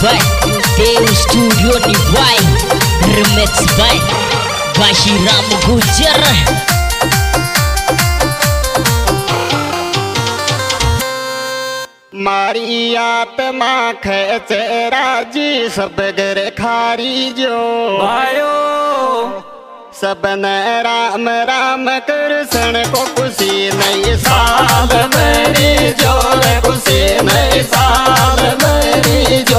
by Dev Studio Nivai, remix by Bashiram Gujar. मारी आत्मा खेचे राजी सब गर खारी जो भायो सबने राम राम कृष्ण को खुशी नई साल मेरी जो खुशी नई साल मेरी जो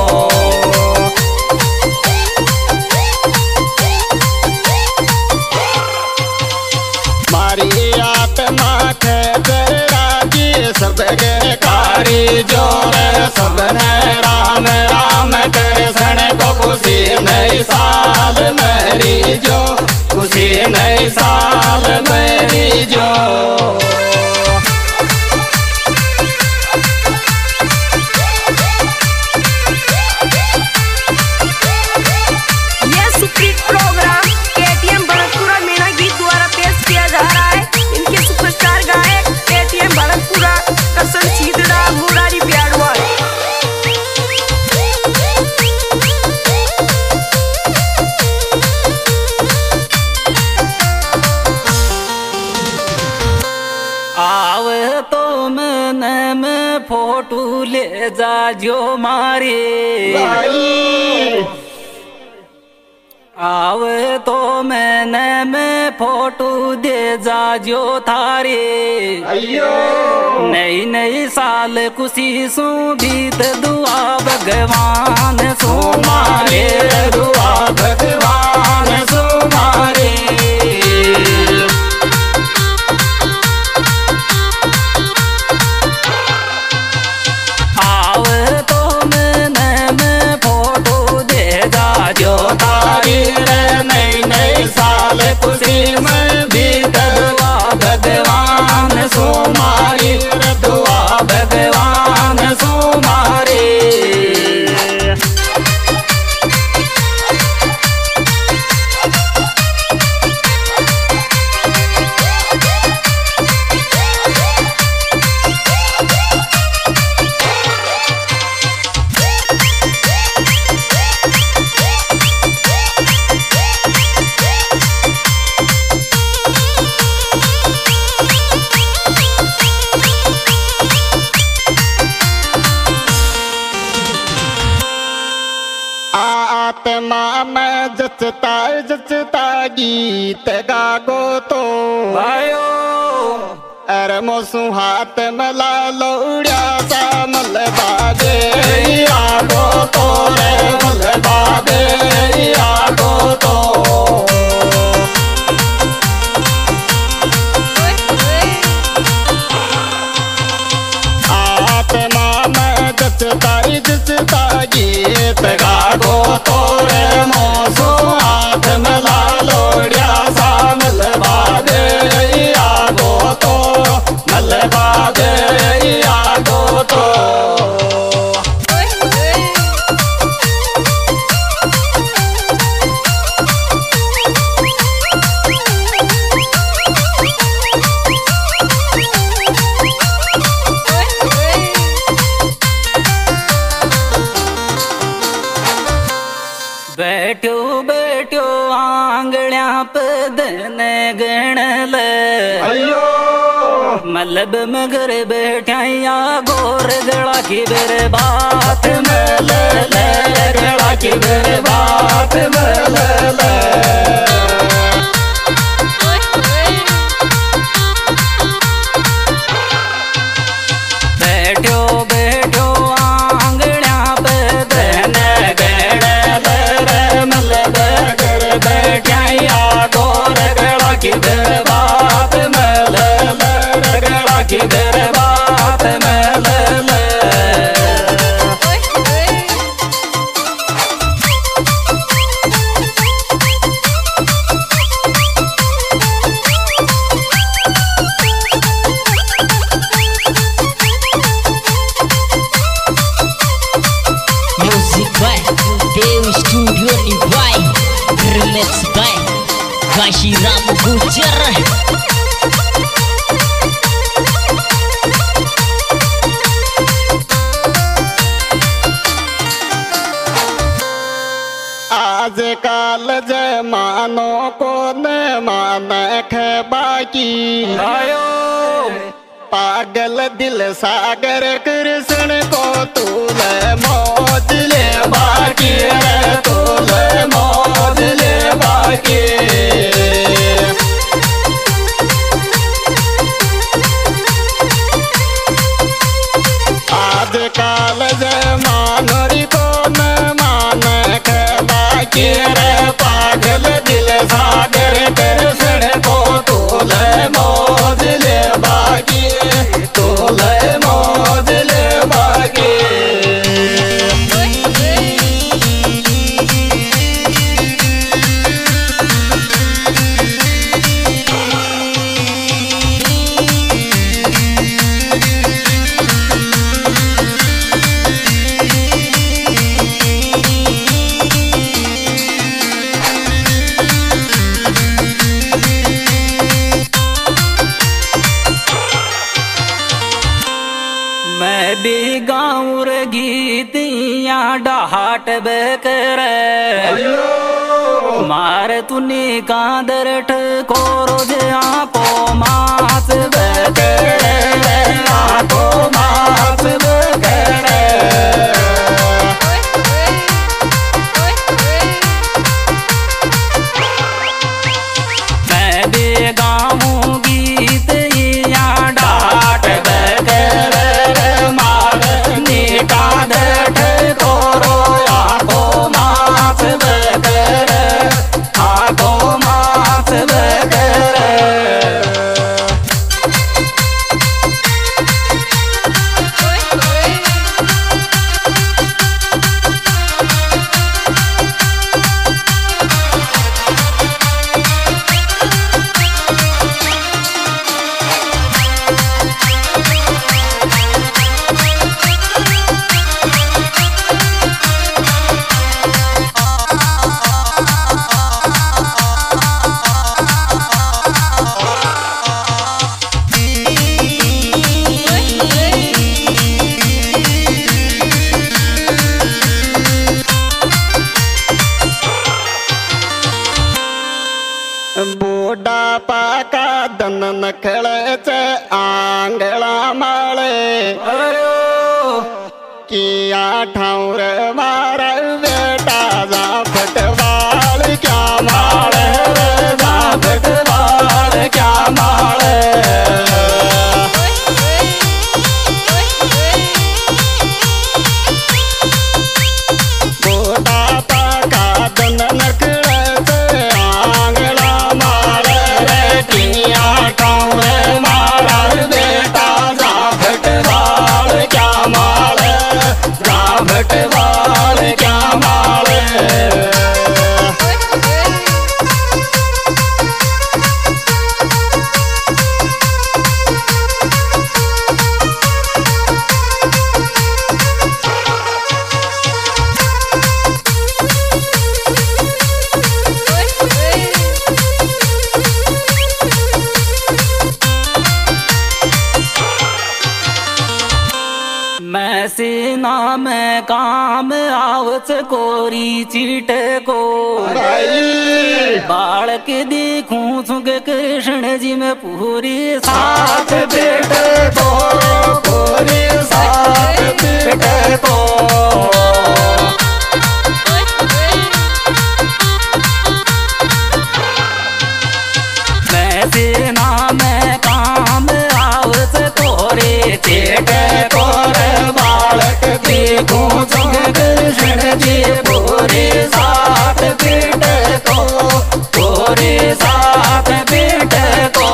मारी आत्मा खेचे राजी सब गर खारी जो सबने राम राम कृष्ण को खुशी नई साल मेरी जो खुशी नई साल मेरी जो यह सुप्रीत प्रोग्राम केटीएम भरतपुरा मीना गीत द्वारा पेश किया जा रहा है। इनके सुपरस्टार गायक केटीएम भरतपुरा कसन सीधड़ा मुरारी प्यारवाल। आवे तो मैंने में फोटो ले जा जो मारे आवे तो मैंने में फोटो दे जा जो थारे नई नई साल खुशी सु बीत दुआ भगवान सो मारे दुआ भगवान सुमारे आवे तो मैंने में फोटो दे जा जो थारे नई नई साल खुशी में भी दुआ भगवान सुमारी दुआ भगवान सुमारे आत्मा में जचता गीत गागो तो भायो अरे मोसू हाथ मला लौड़िया सा मल बागे आगो तो रे मल बागे आगो तो आत्मा में जचता गीत गागो तो रे मोसू हाथ मला लौड़िया सा मल बागे आगो तो मल बागे आगो तो बैठो बैठो आंगड़िया पे दने गण ले मलब मगर बैठाइया गोर गड़ा की बेरे बात में ले गड़ा की बेरे बात में ले बैठो बैठो आंगड़िया पे दने गण ले मलब कर बैठाइया गोर गड़ा की बेरे बात में ले गड़ा की बेरे बात में ले Music by Dev Studio Nivai, remix by Bashiram Gujar. मानो को न मान बाकी आयो पागल दिल सागर कृष्ण को तूल मौज ले बाकी रे तूल मौज ले बाकी आज काल जमानोरी को न मान बाकी रे पागल दिल सागर कृष्ण को तूल मौज ले बाकी तूल मौज ले बाकी मैं भी गाँव रे गीतिया डाहट बेकर मार तूने कांदर ठको रोज आको मास बेकर आको मास बेकर मैं भी गाँव गीत या डाट बेकर मार नीका दठ कोरो आको मास बेकर आको मास बेकर बूढ़ा पाका दन नखळे चे आंगळा माळे किया ठाऊर मार बेटा जा फटवाळ क्या माळ जा फटवाळ क्या माळ बूढ़ा पाका दन नखळे चे आंगळा माळे किया ठाऊर मार बेटा जा फटवाळ क्या माळ जा फटवाळ क्या माळ मैं सेना में काम आवच कोरी चीट को बालक देखूं सुग कृष्ण जी में पूरी साथ बेटे को पूरी साथ बेटे को मैं सेना में काम आवच तोरे चेट कोर बालक देखूं सुग कृष्ण जी पूरी साथ बेटे को पूरी साथ बेटे को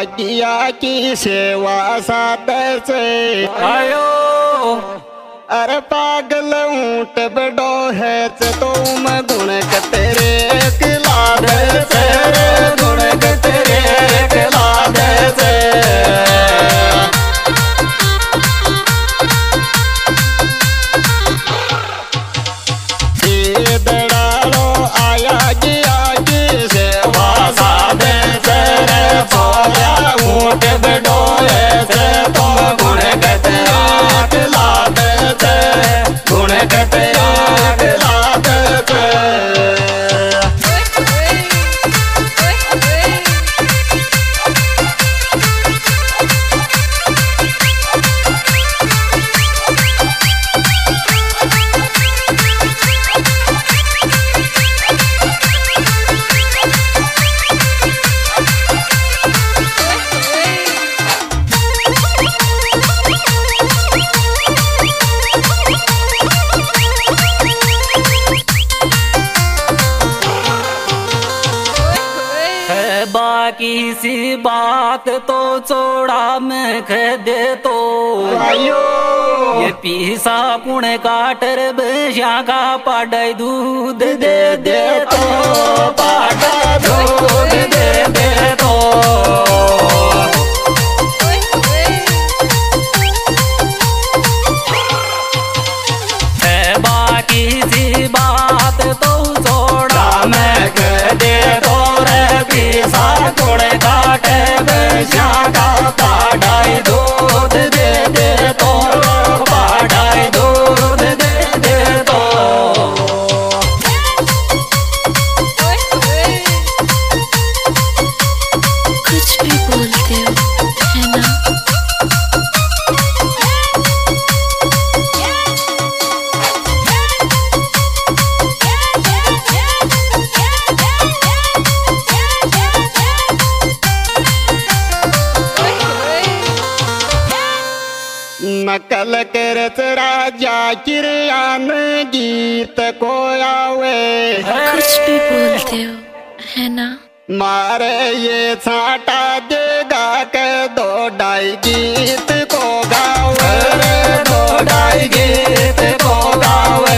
भाग्या की सेवा साधे से आयो अरे पागल ऊंट बड़ो है तुम गुण तेरे किला दे से गुण तेरे किला दे से दड़ालो आया गया की सेवा साधे से सोया ऊंट बड़ो है तुम गुण तेरे किला दे से गुण तेरे किला दे से बाकी सी बात तो छोड़ा मैं कह दे तो आयो ये पीसा कुण काटर बश्या का पाडाई दूध दे दे तो पाडा दूध दे दे तो है बाकी सी बात तो छोड़ा मैं कह दे तो पीसा कुण काटे बश्या का पाडाई दूध दे दे तो पाडाई दूध दे दे तो कुछ भी बोलते हो है ना। नकल करत राजा किरयान गीत को आवे कुछ भी बोलते हो है ना। मारे ये छाटा देगा के दो ढाई गीत को गावे दो ढाई गीत को गावे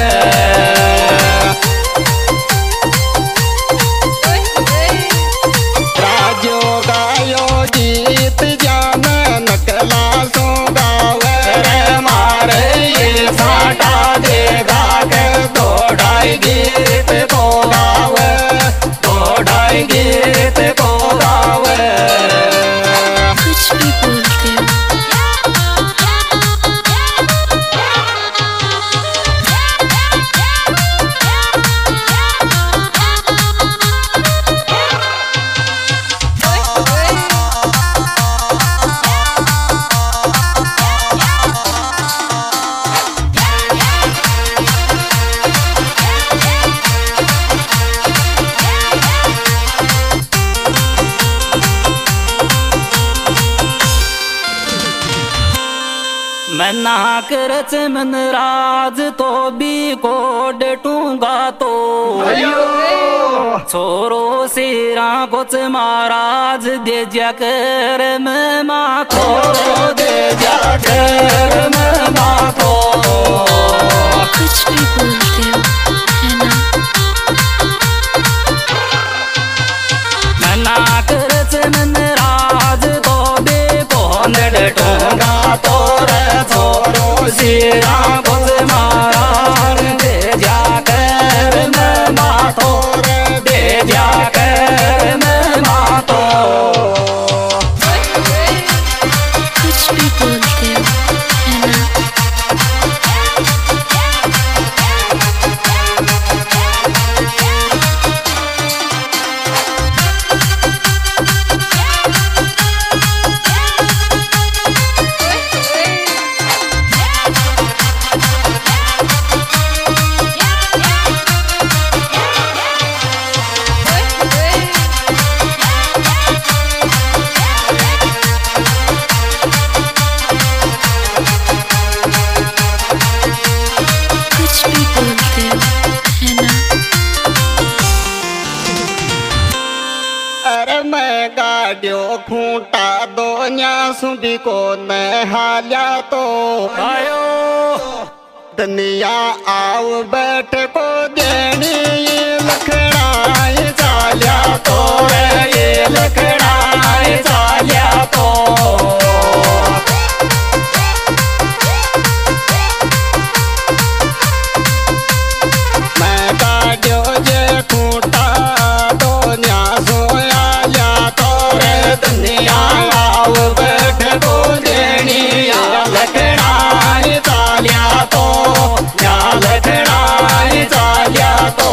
राजो गायो गीत जान नकला सो गावे मारे ये छाटा देगा के दो ढाई गीत को गावे दो ढाई गीत को गावे कुछ भी बोलते हो मैं ना करच मन राज तो भी को डटूंगा तो छोरो सिरा कुछ महाराज दे जाकर मैं माथो दे जाकर मैं माथो कुछ भी बोलते हो है ना। मैं ना करच मन राज तो भी को डटूंगा तो छोरो सिरा कुछ महाराज दे जाकर मैं माथो दे जाकर मैं माथो कुछ भी बोलते हो है ना। काढ़ो खूंटा दोन्या सुबी को नहाल्या तो आयो दुनिया आओ बैठ को देनी लखड़ाई चाल्या तो ये लखड़ाई चाल्या तो मैं काढ़ो जे खूंटा दोन्या सोया लिया तो दुनिया आओ बैठ को देनी लखड़ाई चाल्या तो या लखड़ाई चाल्या तो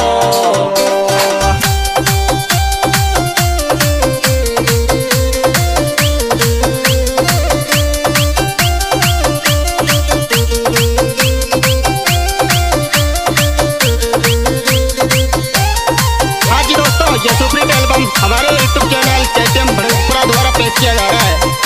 हाँ जी दोस्तों, ये सुप्रीत एल्बम हमारे YouTube चैनल KTM भड़कपुरा द्वारा पेश किया जा रहा है।